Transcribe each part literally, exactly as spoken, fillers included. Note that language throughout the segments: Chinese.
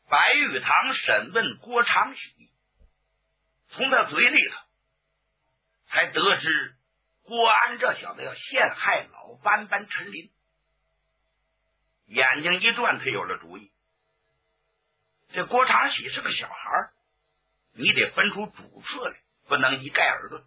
白玉堂审问郭长喜，从他嘴里头才得知郭安这小子要陷害老班班陈林。眼睛一转，他有了主意。这郭长喜是个小孩，你得分出主次来，不能一概而论。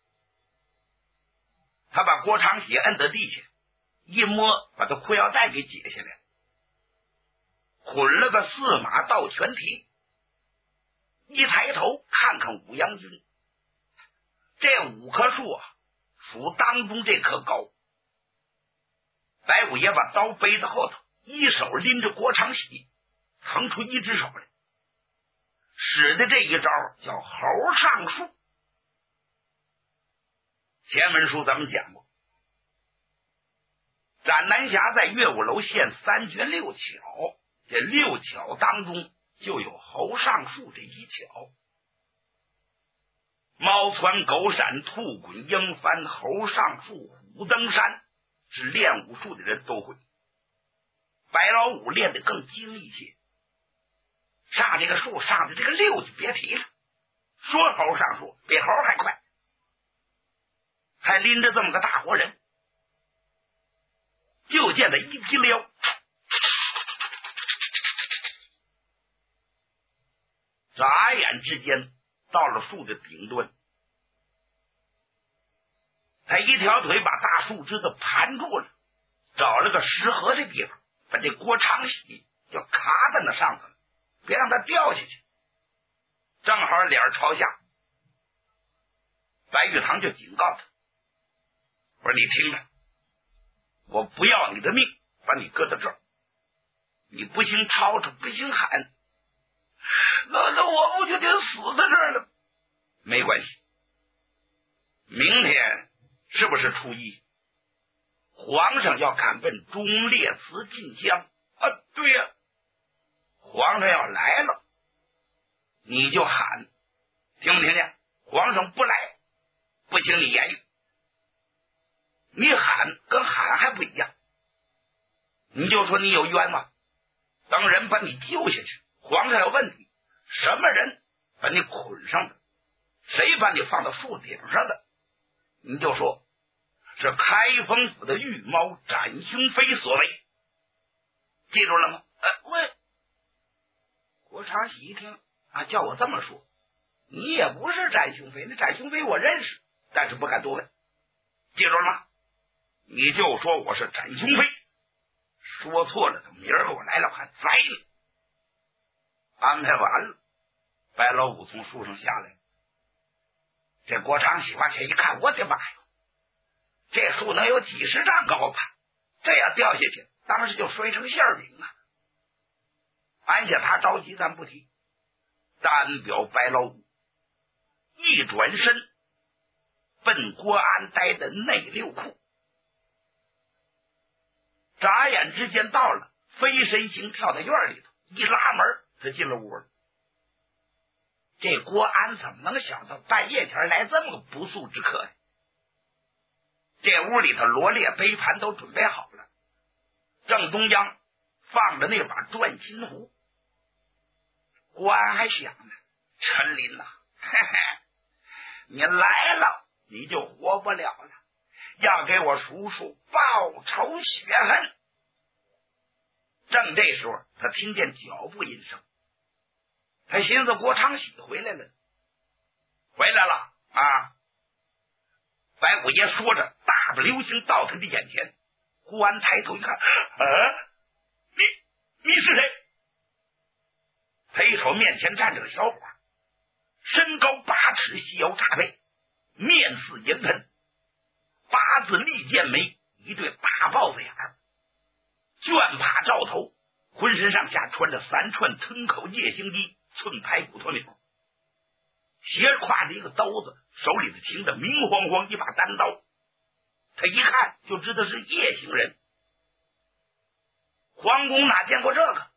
他把郭长喜摁在地下，一摸把他裤腰带给解下来，捆了个四马倒全蹄。一抬头看看五阳军，这五棵树啊，属当中这棵高。白五爷把刀背在后头，一手拎着郭长喜，腾出一只手来，使的这一招叫猴上树。前文书咱们讲过，斩南侠在岳武楼县三绝六巧，这六巧当中就有猴上树这一巧。猫窜狗闪兔滚鹰翻猴上树虎登山，是练武术的人都会。白老五练得更精一些，上这个树上的这个六就别提了，说猴上树比猴还快，还拎着这么个大活人。就见他一提溜，眨眼之间到了树的顶端，他一条腿把大树枝子盘住了，找了个适合的地方，把这郭长喜就卡在那上头了，别让他掉下去。正好脸朝下，白玉堂就警告他，我说你听着，我不要你的命，把你搁到这儿，你不行吵吵，不行喊，那那我不就得死在这儿了？没关系，明天是不是初一？皇上要赶奔忠烈祠进香啊？对呀、啊，皇上要来了，你就喊，听不听见？皇上不来，不行你言语。你喊跟喊还不一样，你就说你有冤枉，等人把你救下去，皇上要问你什么人把你捆上的，谁把你放到树顶上的，你就说是开封府的御猫展雄飞所为，记住了吗？呃，喂，郭长喜一听啊，叫我这么说，你也不是展雄飞，那展雄飞我认识，但是不敢多问，记住了吗？你就说我是展雄飞，说错了，明儿个我来了还宰你。安排完了，白老五从树上下来，这郭长喜往下一看，我的妈呀，这树能有几十丈高吧？这要掉下去，当时就摔成馅饼啊！按下他着急，咱不提，单表白老五一转身奔郭安待的内六库。眨眼之间到了，飞身行跳在院里头，一拉门他进了屋了。这郭安怎么能想到半夜前来这么个不速之客呀？这屋里头罗列杯盘都准备好了，正中央放着那把转金壶。郭安还想呢，陈林呐、啊，嘿嘿，你来了你就活不了了，要给我叔叔报仇雪恨。正这时候他听见脚步音声，他寻思郭长喜回来了，回来了啊！白虎爷说着，大步流星到他的眼前。郭安抬头一看，啊，你你是谁？他一瞅面前站着个小伙，身高八尺，细腰叉背，面似银盆，八字利剑眉，一对大豹子眼儿，卷发罩头，浑身上下穿着三串吞口夜行衣，寸排骨头钮，斜挎着一个兜子，手里头擎着明晃晃一把单刀。他一看就知道是夜行人。皇宫哪见过这个？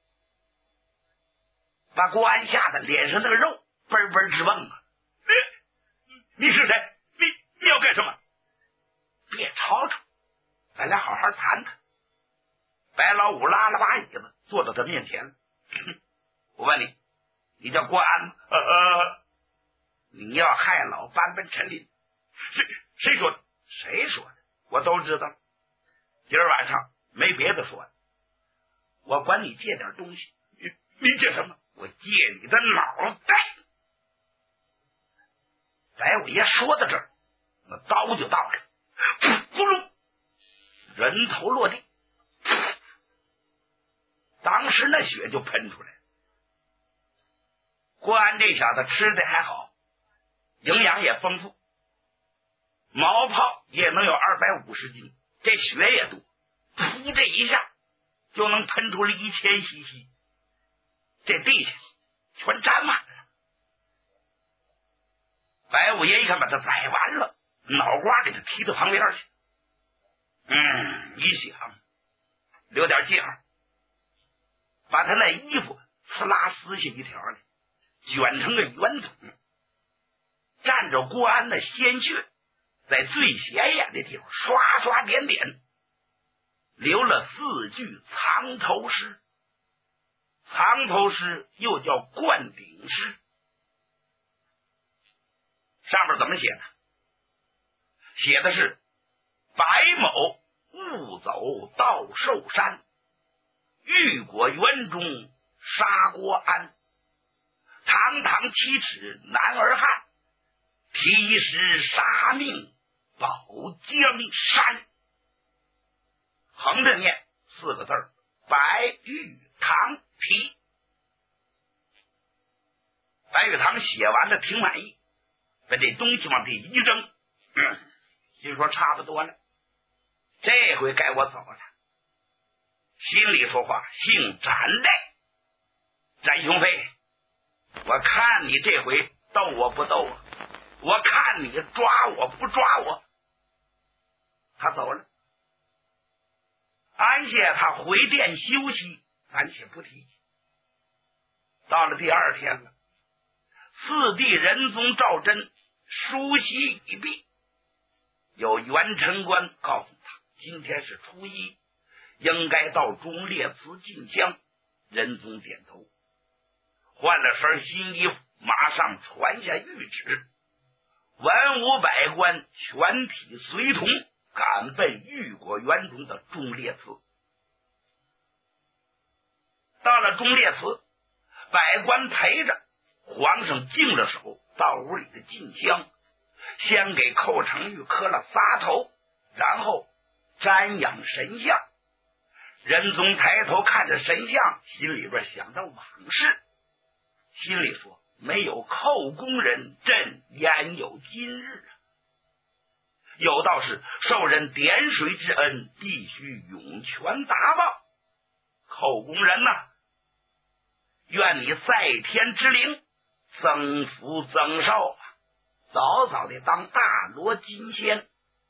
把郭安吓得脸上那个肉嘣嘣直蹦啊！你你是谁？你你要干什么？别吵吵，咱俩好好谈谈。白老五拉了把椅子坐到他面前， 我问你，你叫关安吗？呃呃，你要害老班本陈林，谁谁说的？谁说的？我都知道。今儿晚上没别的说的，我管你借点东西。你你借什么？我借你的脑袋。白五爷说到这儿，那刀就到了，咕噜，人头落地，当时那血就喷出来了。郭安这小子吃的还好，营养也丰富，毛泡也能有二百五十斤，这血也多，噗，这一下就能喷出了一千西西，这地下全沾满了。白五爷一看把他宰完了，脑瓜给他踢到旁边去。嗯，一想留点记号，把他那衣服呲啦撕下一条来，卷成个圆筒，蘸着郭安的鲜血，在最显眼的地方刷刷点点，留了四句藏头诗。藏头诗又叫灌顶诗，上面怎么写的？写的是白某误走到寿山，玉果园中杀郭安，堂堂七尺男儿汉，提时杀命保江山。横着念四个字儿：白玉堂题。白玉堂写完了挺满意，把这东西往这一扔，嗯，心说差不多了，这回该我走了。心里说话，姓展的，展雄飞，我看你这回斗我不斗我，我看你抓我不抓我。他走了，安谢他回殿休息，暂且不提。到了第二天了，四弟仁宗赵祯梳洗已毕，有元辰官告诉他，今天是初一，应该到忠烈祠进香。仁宗点头，换了身新衣服，马上传下谕旨，文武百官全体随同赶奔玉果园中的忠烈祠。到了忠烈祠，百官陪着，皇上净了手，到屋里的进香，先给寇成玉磕了仨头，然后瞻仰神像。仁宗抬头看着神像，心里边想到往事，心里说，没有寇公人，朕焉有今日啊？有道是受人点水之恩，必须涌泉答报。寇公人呐、啊，愿你在天之灵，增福增寿啊，早早的当大罗金仙。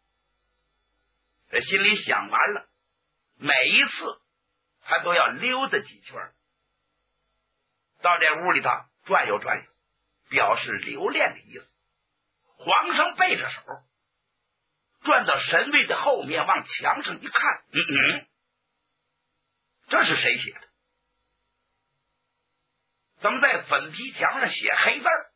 这心里想完了，每一次他都要溜达几圈，到这屋里头转悠转悠，表示留恋的意思。皇上背着手转到神位的后面，往墙上一看，嗯嗯，这是谁写的？怎么在粉皮墙上写黑字儿？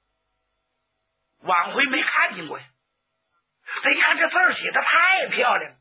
往回没看见过呀。他一看这字儿写的太漂亮了，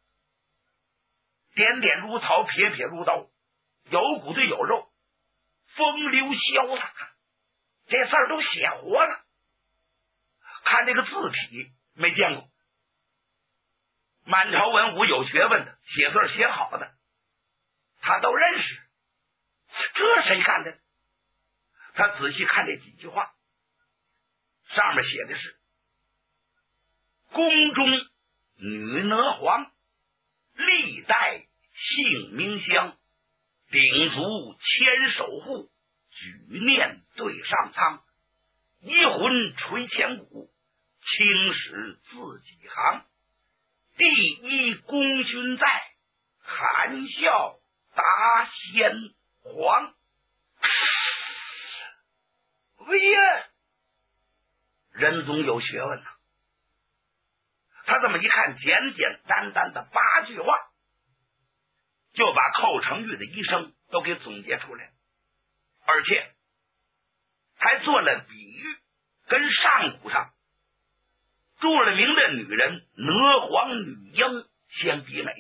点点如桃，撇撇如刀，有骨对有肉，风流潇洒，这字儿都写活了。看这个字体没见过，满朝文武有学问的，写字写好的，他都认识。这谁干的？他仔细看这几句话，上面写的是宫中女娥皇，历代姓名香，鼎足千守护，举念对上苍，一魂垂千古，青史自己行，第一功勋在，含笑答先皇。喂呀，仁宗有学问呐、啊！他这么一看，简简单单的八句话，就把寇成玉的一生都给总结出来，而而且还做了比喻，跟上古上著了名的女人娥皇女英相比美。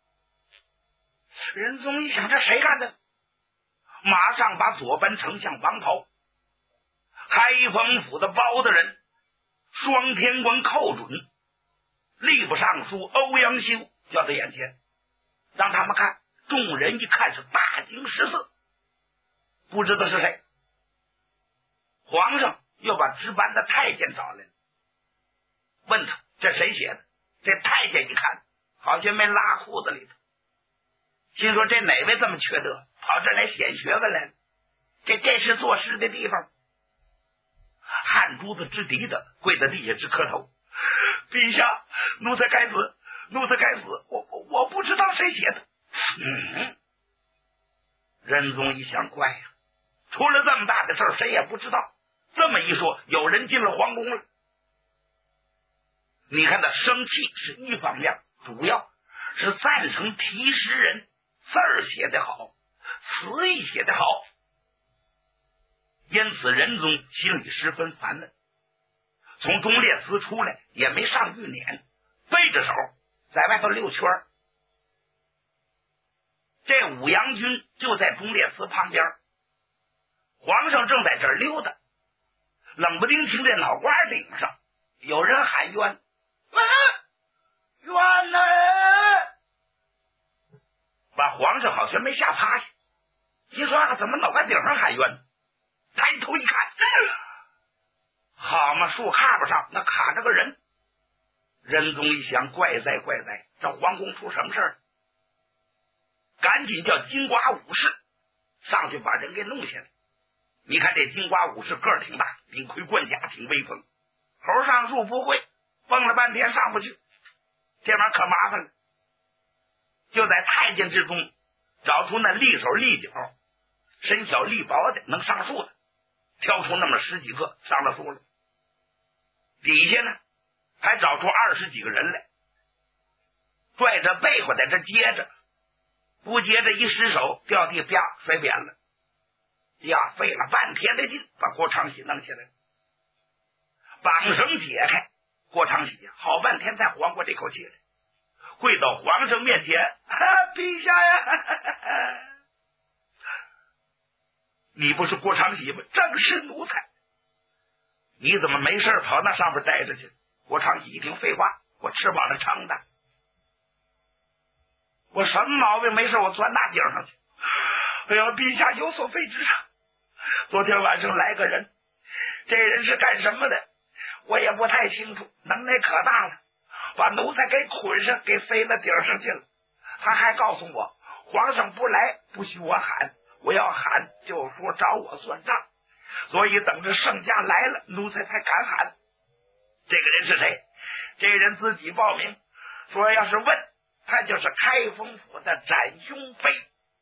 仁宗一想，这谁干的？马上把左班丞相王袍、开封府的包大人、双天官寇准、吏部尚书欧阳修叫到眼前，让他们看。众人一看是大惊失色，不知道是谁。皇上又把值班的太监找来了，问他这谁写的。这太监一看好像没拉裤子里头，心说这哪位这么缺德，跑这儿来显学问来了？这这是作诗的地方。汗珠子直滴的跪在地下直磕头，陛下，奴才该死，奴才该死，我我我不知道谁写的。嗯，仁宗一想，怪呀，出了这么大的事儿，谁也不知道。这么一说，有人进了皇宫了。你看他生气是一方面，主要是赞成题诗人字儿写得好，词意写得好，因此仁宗心里十分烦闷。从忠烈祠出来也没上御撵，背着手在外头溜圈儿。这武阳君就在忠烈祠旁边，皇上正在这儿溜达，冷不丁听见脑瓜顶上有人喊冤，啊，冤呢！把皇上好像没吓趴下，心说啊，怎么脑瓜顶上喊冤？抬头一看，好嘛，树杈子上那卡着个人。仁宗一想，怪哉怪哉，这皇宫出什么事儿？赶紧叫金瓜武士上去把人给弄下来。你看这金瓜武士个儿挺大，顶盔贯甲，挺威风。猴上树不会，蹦了半天上不去，这玩意儿可麻烦了。就在太监之中找出那力手力脚、身小力薄的能上树的，挑出那么十几个上了树了。底下呢还找出二十几个人来，拽着被子在这接着，不接着一失手掉地啪摔扁了。呀，费了半天的劲把郭长喜弄起来，绑绳解开，郭长喜好半天才缓过这口气来，跪到皇上面前，啊，陛下呀，你不是郭长喜吗？正是奴才，你怎么没事跑那上边待着去？郭长喜一听，废话，我吃饱了撑的，我什么毛病没事我钻大顶上去。哎呀，陛下有所非之上，昨天晚上来个人，这人是干什么的我也不太清楚，能耐可大了，把奴才给捆上，给塞到顶上去了。他还告诉我，皇上不来不许我喊，我要喊就说找我算账，所以等着圣驾来了，奴才才敢喊。这个人是谁？这人自己报名说，要是问他就是开封府的展兄妃。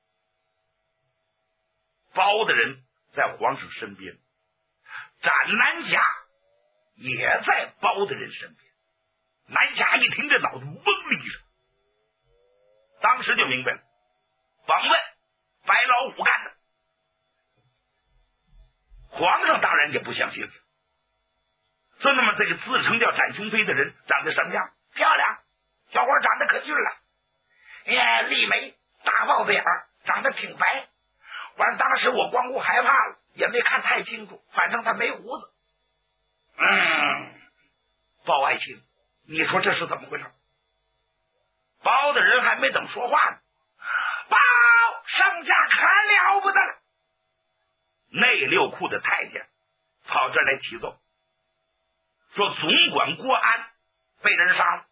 包的人在皇上身边，展南侠也在包的人身边。南侠一听，这脑子嗡的一声，当时就明白了，访问白老虎干的。皇上当然也不相信了，说那么这个自称叫展雄妃的人长得什么样？漂亮，小伙长得可俊了，哎呀，丽眉大豹子眼儿，长得挺白。完，当时我光顾害怕了，也没看太清楚，反正他没胡子。嗯，包爱卿，你说这是怎么回事？包的人还没等说话呢，包圣驾可了不得了！内六库的太监跑这儿来起奏，说总管郭安被人杀了。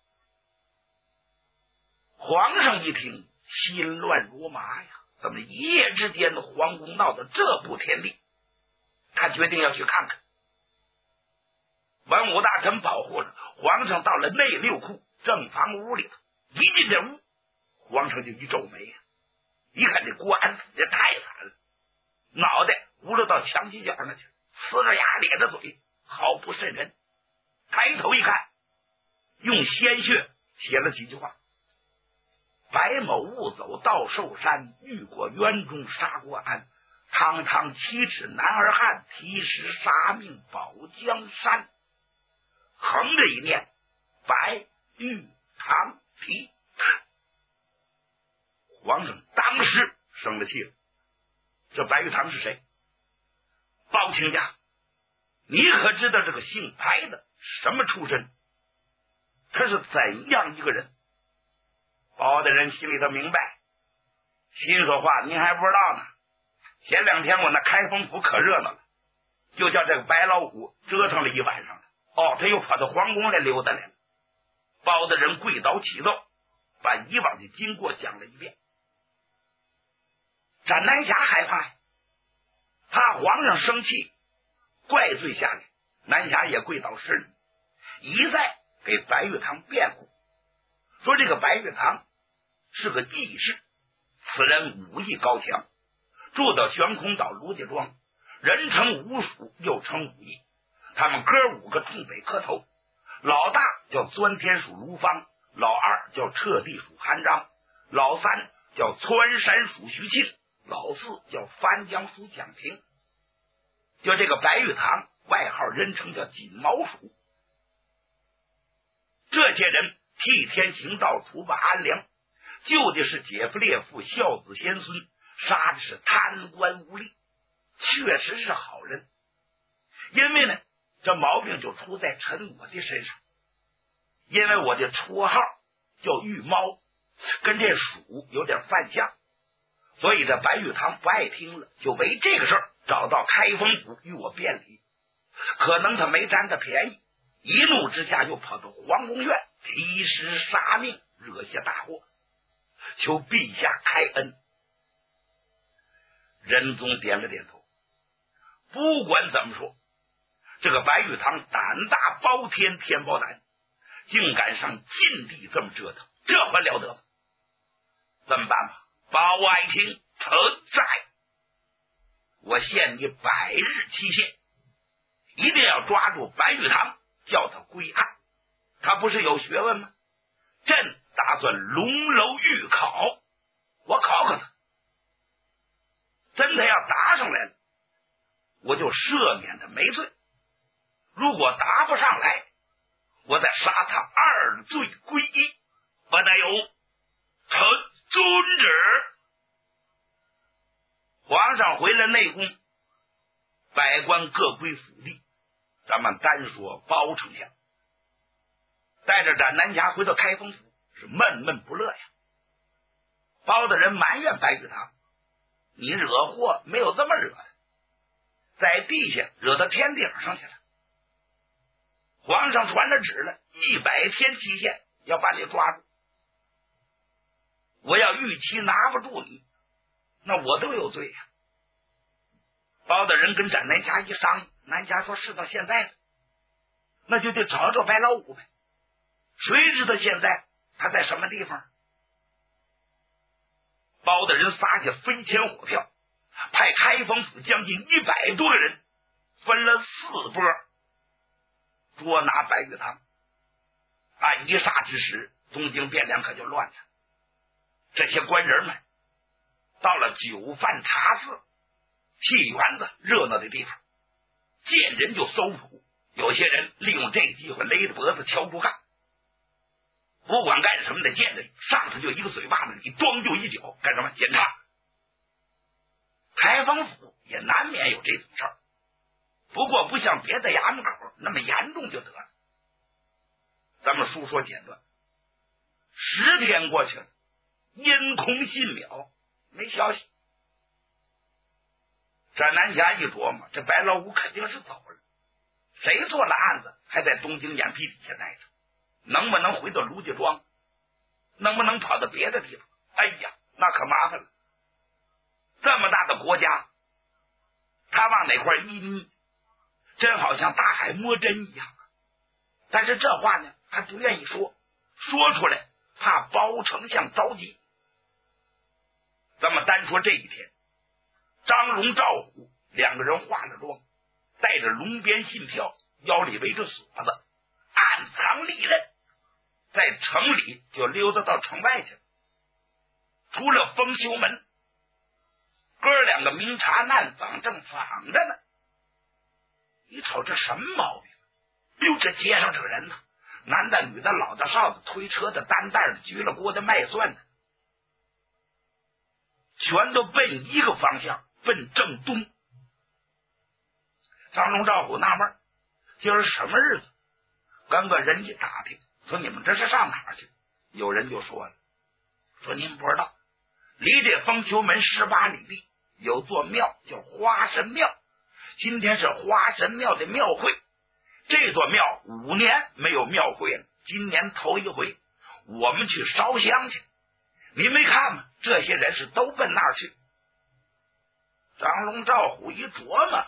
皇上一听，心乱如麻呀！怎么一夜之间的皇宫闹到这步田地？他决定要去看看。文武大臣保护着皇上，到了内六库正房屋里头，一进这屋，皇上就一皱眉呀、啊！一看这郭安死的太惨了，脑袋糊了到墙犄角上去，呲着牙咧着嘴，毫不瘆人。抬头一看，用鲜血写了几句话：白某误走到寿山，遇过渊中杀郭安， 堂堂七尺男儿汉，提时杀命保江山。横着一念，白玉堂提。皇上当时生了气了。这白玉堂是谁？包卿家，你可知道这个姓白的什么出身？他是怎样一个人？包大人心里头明白，心说话您还不知道呢。前两天我那开封府可热闹了，就叫这个白老虎折腾了一晚上了。哦，他又跑到皇宫来溜达来了。包大人跪倒启奏，把以往的经过讲了一遍。斩南侠害怕呀，怕皇上生气怪罪下来，南侠也跪倒施礼，一再给白玉堂辩护，说这个白玉堂是个义士，此人武艺高强，住到悬空岛卢家庄，人称武术又称武艺，他们哥五个东北磕头，老大叫钻天鼠卢芳，老二叫彻地鼠韩章，老三叫窜山鼠徐庆，老四叫翻江鼠蒋平。就这个白玉堂外号人称叫锦毛鼠。这些人替天行道，除把安良，救的是姐夫列父，孝子贤孙，杀的是贪官污吏，确实是好人。因为呢，这毛病就出在陈我的身上，因为我的绰号叫玉猫，跟这鼠有点犯相，所以这白玉堂不爱听了，就为这个事儿找到开封府与我辩理。可能他没占到便宜，一怒之下又跑到皇宫院提时杀命，惹下大祸，求陛下开恩。仁宗点了点头，不管怎么说，这个白玉堂胆大包天，天包胆，竟敢上禁地这么折腾，这还了得吗？怎么办吧？包爱卿臣在，我限你百日期限，一定要抓住白玉堂，叫他归案。他不是有学问吗？朕打算龙楼御考，我考考他，真的要答上来了，我就赦免他没罪；如果答不上来，我再杀他二罪归一。不得有，臣遵旨。皇上回了内宫，百官各归府地。咱们单说包丞相带着斩南侠回到开封府，是闷闷不乐呀。包的人埋怨白玉堂，你惹祸没有这么惹的，在地下惹到天顶上去了。皇上传了旨了，一百天期限要把你抓住，我要预期拿不住你，那我都有罪呀。包大人跟斩南侠一商议，南侠说事到现在了，那就得找找白老五呗，谁知道现在他在什么地方？包大人撒下飞钱火票，派开封府将近一百多个人，分了四波捉拿白玉堂。按一霎之时，东京汴梁可就乱了。这些官人们到了酒饭茶肆、戏园子热闹的地方，见人就搜捕，有些人利用这机会勒着脖子敲竹杠，不管干什么的，见着上头就一个嘴巴子，你装就一脚，干什么？检查。开封府也难免有这种事儿，不过不像别的衙门口那么严重就得了。咱们书说简短，十天过去了，音空信渺，没消息。斩南侠一琢磨，这白老五肯定是走了，谁做了案子还在东京眼皮底下待着？能不能回到卢家庄？能不能跑到别的地方？哎呀，那可麻烦了。这么大的国家，他往哪块一眯，真好像大海摸针一样。但是这话呢，还不愿意说，说出来怕包丞相着急。咱们单说这一天，张荣、赵虎两个人化了妆，带着龙鞭信票，腰里围着锁子，暗藏利刃，在城里就溜达到城外去了。出了丰修门，哥哥两个明察暗访，正访着呢。你瞅这什么毛病？哟，这街上这个人呢，男的、女的、老的、少的，推车的、担袋的、举了锅的、卖蒜的，全都奔一个方向，奔正东。张龙赵虎纳闷，今儿什么日子？跟个人家打听，说你们这是上哪儿去？有人就说了，说您不知道，离这丰丘门十八里地有座庙叫花神庙，今天是花神庙的庙会。这座庙五年没有庙会了，今年头一回，我们去烧香去。你没看吗？这些人是都奔那儿去。张龙赵虎一琢磨，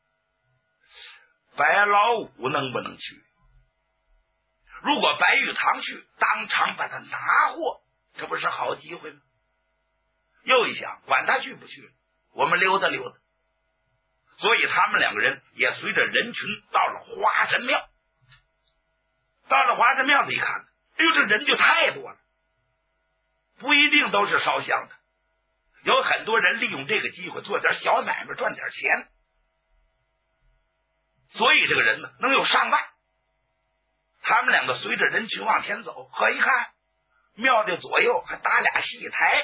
白老五能不能去？如果白玉堂去，当场把他拿获，这不是好机会吗？又一想，管他去不去，我们溜达溜达。所以他们两个人也随着人群到了花神庙。到了花神庙子一看，哎呦，这人就太多了，不一定都是烧香的，有很多人利用这个机会做点小买卖赚点钱，所以这个人呢能有上万。他们两个随着人群往前走，可一看庙的左右还搭俩戏台，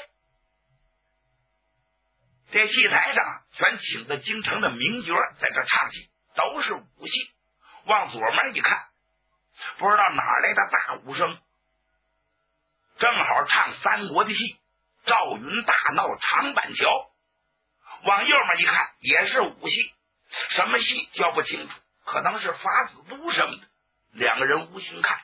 这戏台上全请的京城的名角在这唱戏，都是武戏。往左面一看，不知道哪来的大武生，正好唱三国的戏，赵云大闹长板桥。往右面一看，也是武戏，什么戏叫不清楚，可能是法子都什么的。两个人无心看，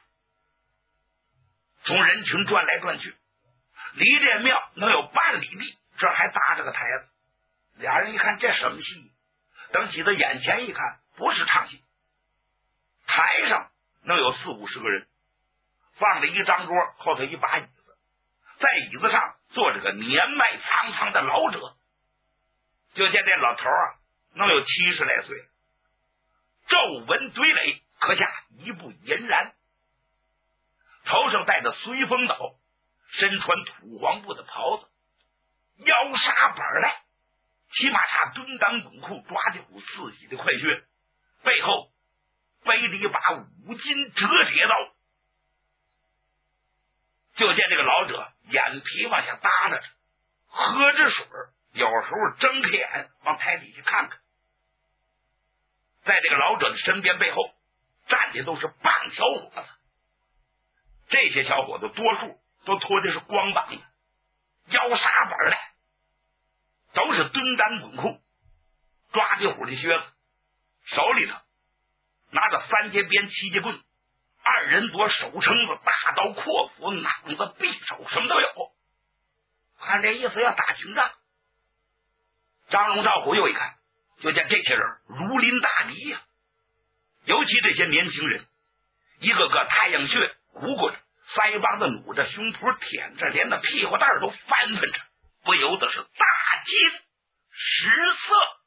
从人群转来转去，离这庙能有半里地，这还搭着个台子。俩人一看，这什么戏？等挤到眼前一看，不是唱戏，台上能有四五十个人，放了一张桌，后头一把椅子，在椅子上坐着个年迈苍苍的老者。就见这老头啊，能有七十来岁，皱纹堆垒，可下一步俨然，头上戴着随风斗，身穿土黄布的袍子，腰杀板来，骑马叉蹲裆滚裤，抓着股刺激的快靴，背后背着一把五金折铁刀。就见这个老者眼皮往下耷拉着，喝着水，有时候睁开眼往台底下看看。在这个老者的身边背后站的都是棒小伙子，这些小伙子多数都脱的是光膀子，腰杀板来，都是蹲裆滚裤，抓地虎的靴子，手里头拿着三节鞭七节棍，二人夺手撑子，大刀阔斧，榔子匕首，什么都有。看这意思要打群仗。张龙赵虎又一看，就见这些人如临大敌呀、啊，尤其这些年轻人，一个个太阳穴鼓鼓着，腮帮子努着，胸脯舔着，连那屁股蛋都翻翻着，不由得是大惊失色。